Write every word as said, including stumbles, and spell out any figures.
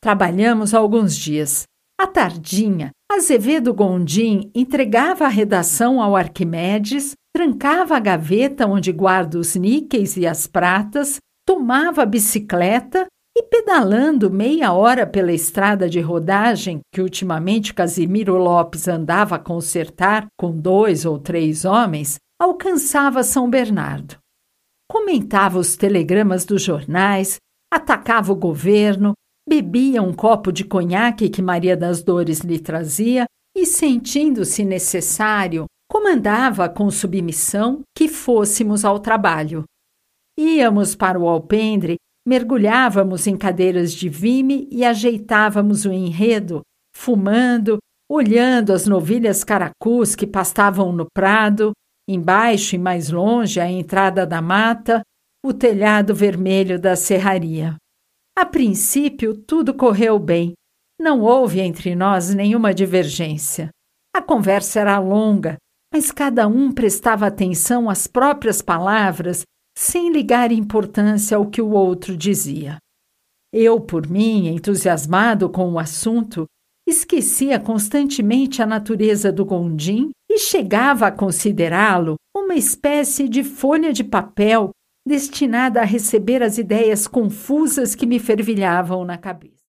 Trabalhamos alguns dias. À tardinha, Azevedo Gondim entregava a redação ao Arquimedes, trancava a gaveta onde guarda os níqueis e as pratas, tomava a bicicleta e, pedalando meia hora pela estrada de rodagem, que ultimamente Casimiro Lopes andava a consertar com dois ou três homens, alcançava São Bernardo. Comentava os telegramas dos jornais, atacava o governo, bebia um copo de conhaque que Maria das Dores lhe trazia e, sentindo-se necessário, comandava com submissão que fôssemos ao trabalho. Íamos para o alpendre, mergulhávamos em cadeiras de vime e ajeitávamos o enredo, fumando, olhando as novilhas caracus que pastavam no prado, embaixo e mais longe à entrada da mata, o telhado vermelho da serraria. A princípio, tudo correu bem. Não houve entre nós nenhuma divergência. A conversa era longa, mas cada um prestava atenção às próprias palavras sem ligar importância ao que o outro dizia. Eu, por mim, entusiasmado com o assunto, esquecia constantemente a natureza do Gondim e chegava a considerá-lo uma espécie de folha de papel destinada a receber as ideias confusas que me fervilhavam na cabeça.